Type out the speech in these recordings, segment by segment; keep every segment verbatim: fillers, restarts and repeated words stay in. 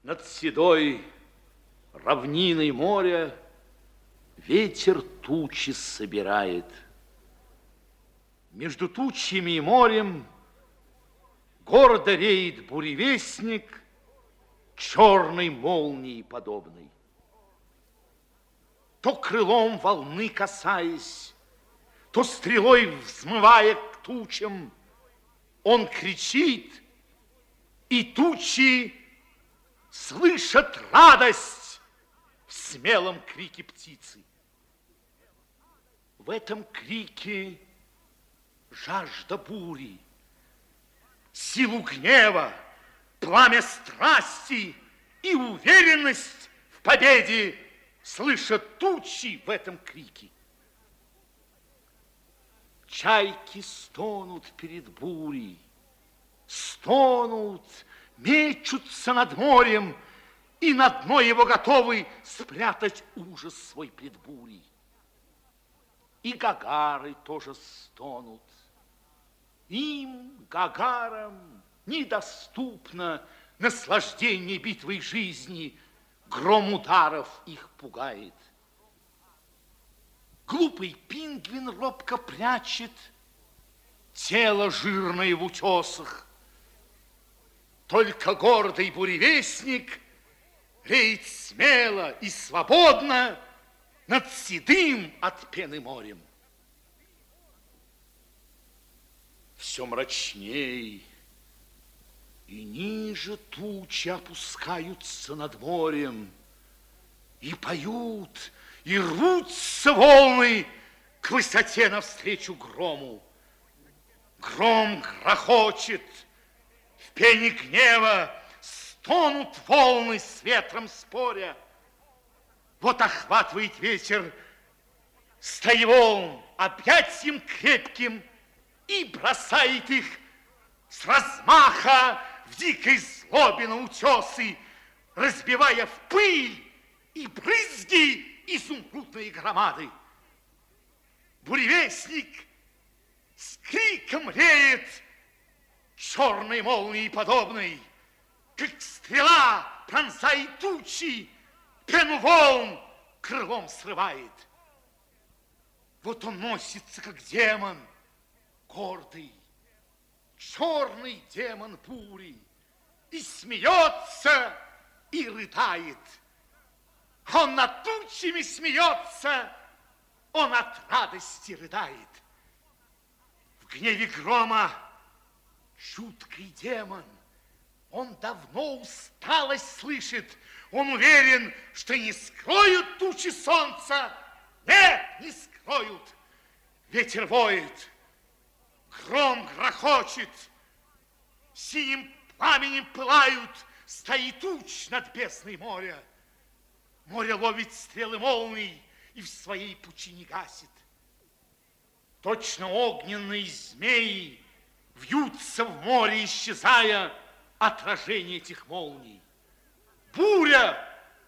Над седой равниной моря ветер тучи собирает. Между тучами и морем гордо реет буревестник, черной молнии подобный. То крылом волны касаясь, то стрелой взмывая к тучам, он кричит, и тучи слышат радость в смелом крике птицы. В этом крике жажда бури, силу гнева, пламя страсти и уверенность в победе слышат тучи в этом крике. Чайки стонут перед бурей, стонут, мечутся над морем и на дно его готовы спрятать ужас свой пред бурей. И гагары тоже стонут. Им, гагарам, недоступно наслаждение битвой жизни, гром ударов их пугает. Глупый пингвин робко прячет тело жирное в утесах. Только гордый буревестник реет смело и свободно над седым от пены морем. Все мрачней и ниже тучи опускаются над морем, и поют, и рвутся волны к высоте навстречу грому. Гром грохочет, в пене гнева стонут волны с ветром споря. Вот охватывает ветер стаи волн объятьем крепким и бросает их с размаха в дикой злобе на утесы, разбивая в пыль и брызги изумрудные громады. Буревестник с криком реет, черной молнии подобной, как стрела пронзает тучи, пену волн крылом срывает. Вот он носится, как демон, гордый, черный демон бури, и смеется, и рыдает. Он над тучами смеется, он от радости рыдает. В гневе грома жуткий демон, он давно усталость слышит, он уверен, что не скроют тучи солнца. Нет, не скроют. Ветер воет, гром грохочет, синим пламенем пылают стаи туч над бездной моря. Море ловит стрелы молний и в своей пучине гасит. Точно огненные змеи вьются в море, исчезая отражение этих молний. Буря!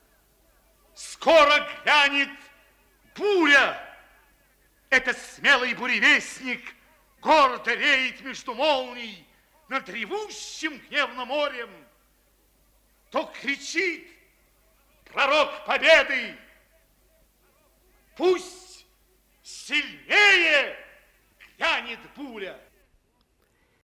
Скоро грянет буря! Этот смелый буревестник гордо реет между молний над ревущим гневным морем. То кричит пророк победы: пусть сильнее грянет буря.